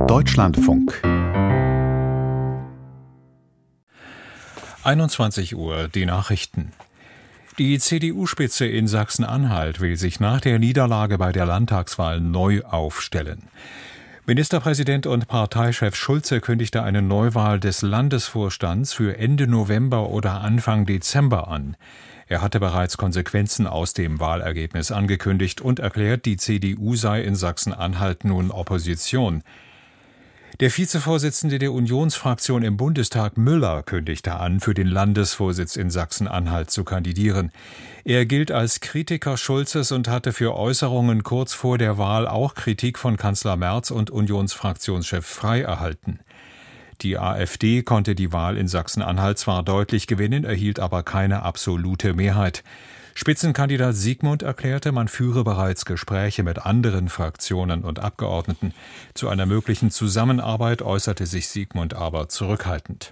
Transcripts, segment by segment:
Deutschlandfunk 21 Uhr, die Nachrichten. Die CDU-Spitze in Sachsen-Anhalt will sich nach der Niederlage bei der Landtagswahl neu aufstellen. Ministerpräsident und Parteichef Schulze kündigte eine Neuwahl des Landesvorstands für Ende November oder Anfang Dezember an. Er hatte bereits Konsequenzen aus dem Wahlergebnis angekündigt und erklärt, die CDU sei in Sachsen-Anhalt nun Opposition. Der Vizevorsitzende der Unionsfraktion im Bundestag, Müller, kündigte an, für den Landesvorsitz in Sachsen-Anhalt zu kandidieren. Er gilt als Kritiker Schulzes und hatte für Äußerungen kurz vor der Wahl auch Kritik von Kanzler Merz und Unionsfraktionschef Frey erhalten. Die AfD konnte die Wahl in Sachsen-Anhalt zwar deutlich gewinnen, erhielt aber keine absolute Mehrheit. Spitzenkandidat Siegmund erklärte, man führe bereits Gespräche mit anderen Fraktionen und Abgeordneten. Zu einer möglichen Zusammenarbeit äußerte sich Siegmund aber zurückhaltend.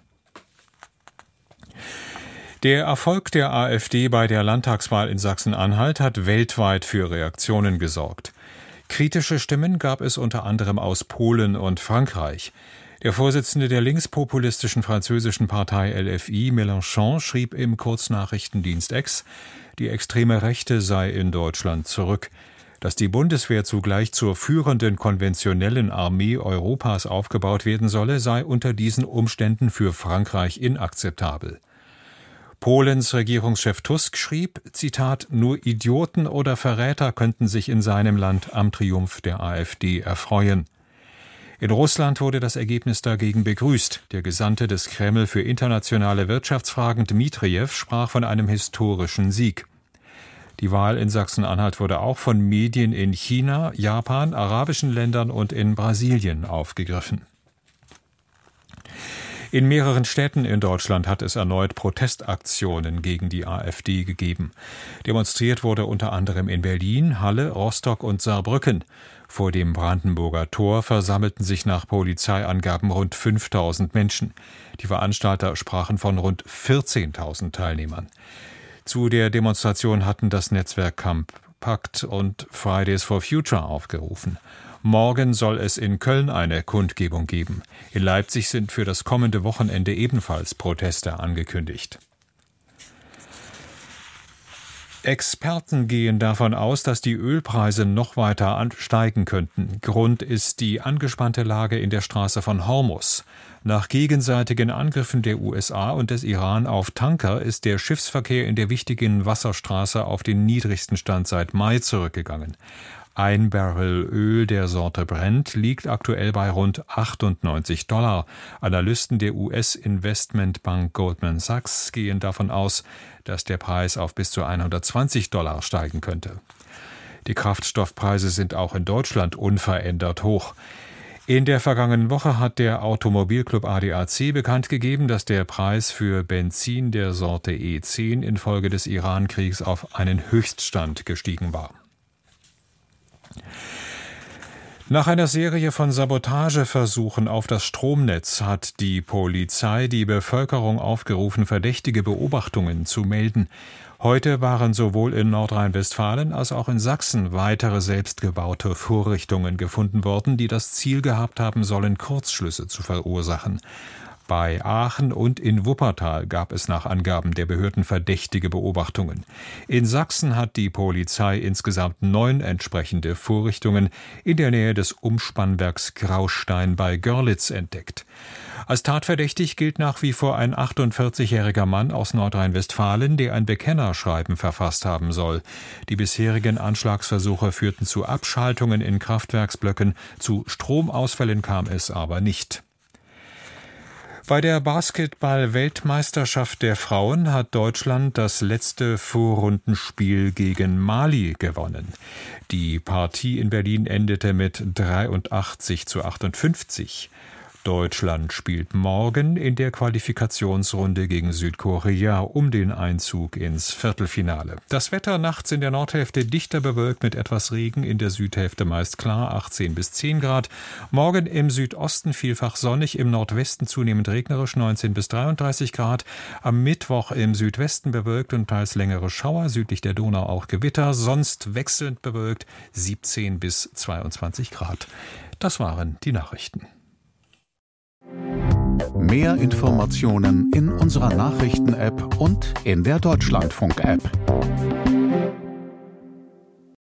Der Erfolg der AfD bei der Landtagswahl in Sachsen-Anhalt hat weltweit für Reaktionen gesorgt. Kritische Stimmen gab es unter anderem aus Polen und Frankreich. Der Vorsitzende der linkspopulistischen französischen Partei LFI, Mélenchon, schrieb im Kurznachrichtendienst X, die extreme Rechte sei in Deutschland zurück. Dass die Bundeswehr zugleich zur führenden konventionellen Armee Europas aufgebaut werden solle, sei unter diesen Umständen für Frankreich inakzeptabel. Polens Regierungschef Tusk schrieb, Zitat, nur Idioten oder Verräter könnten sich in seinem Land am Triumph der AfD erfreuen. In Russland wurde das Ergebnis dagegen begrüßt. Der Gesandte des Kreml für internationale Wirtschaftsfragen Dmitrijew sprach von einem historischen Sieg. Die Wahl in Sachsen-Anhalt wurde auch von Medien in China, Japan, arabischen Ländern und in Brasilien aufgegriffen. In mehreren Städten in Deutschland hat es erneut Protestaktionen gegen die AfD gegeben. Demonstriert wurde unter anderem in Berlin, Halle, Rostock und Saarbrücken. Vor dem Brandenburger Tor versammelten sich nach Polizeiangaben rund 5.000 Menschen. Die Veranstalter sprachen von rund 14.000 Teilnehmern. Zu der Demonstration hatten das Netzwerk Compact und Fridays for Future aufgerufen. Morgen soll es in Köln eine Kundgebung geben. In Leipzig sind für das kommende Wochenende ebenfalls Proteste angekündigt. Experten gehen davon aus, dass die Ölpreise noch weiter ansteigen könnten. Grund ist die angespannte Lage in der Straße von Hormuz. Nach gegenseitigen Angriffen der USA und des Iran auf Tanker ist der Schiffsverkehr in der wichtigen Wasserstraße auf den niedrigsten Stand seit Mai zurückgegangen. Ein Barrel Öl der Sorte Brent liegt aktuell bei rund $98. Analysten der US-Investmentbank Goldman Sachs gehen davon aus, dass der Preis auf bis zu $120 steigen könnte. Die Kraftstoffpreise sind auch in Deutschland unverändert hoch. In der vergangenen Woche hat der Automobilclub ADAC bekannt gegeben, dass der Preis für Benzin der Sorte E10 infolge des Iran-Kriegs auf einen Höchststand gestiegen war. Nach einer Serie von Sabotageversuchen auf das Stromnetz hat die Polizei die Bevölkerung aufgerufen, verdächtige Beobachtungen zu melden. Heute waren sowohl in Nordrhein-Westfalen als auch in Sachsen weitere selbstgebaute Vorrichtungen gefunden worden, die das Ziel gehabt haben sollen, Kurzschlüsse zu verursachen. Bei Aachen und in Wuppertal gab es nach Angaben der Behörden verdächtige Beobachtungen. In Sachsen hat die Polizei insgesamt 9 entsprechende Vorrichtungen in der Nähe des Umspannwerks Graustein bei Görlitz entdeckt. Als tatverdächtig gilt nach wie vor ein 48-jähriger Mann aus Nordrhein-Westfalen, der ein Bekennerschreiben verfasst haben soll. Die bisherigen Anschlagsversuche führten zu Abschaltungen in Kraftwerksblöcken, zu Stromausfällen kam es aber nicht. Bei der Basketball-Weltmeisterschaft der Frauen hat Deutschland das letzte Vorrundenspiel gegen Mali gewonnen. Die Partie in Berlin endete mit 83:58. Deutschland spielt morgen in der Qualifikationsrunde gegen Südkorea um den Einzug ins Viertelfinale. Das Wetter nachts in der Nordhälfte dichter bewölkt mit etwas Regen, in der Südhälfte meist klar, 18 bis 10 Grad. Morgen im Südosten vielfach sonnig, im Nordwesten zunehmend regnerisch, 19 bis 33 Grad. Am Mittwoch im Südwesten bewölkt und teils längere Schauer, südlich der Donau auch Gewitter, sonst wechselnd bewölkt, 17 bis 22 Grad. Das waren die Nachrichten. Mehr Informationen in unserer Nachrichten-App und in der Deutschlandfunk-App.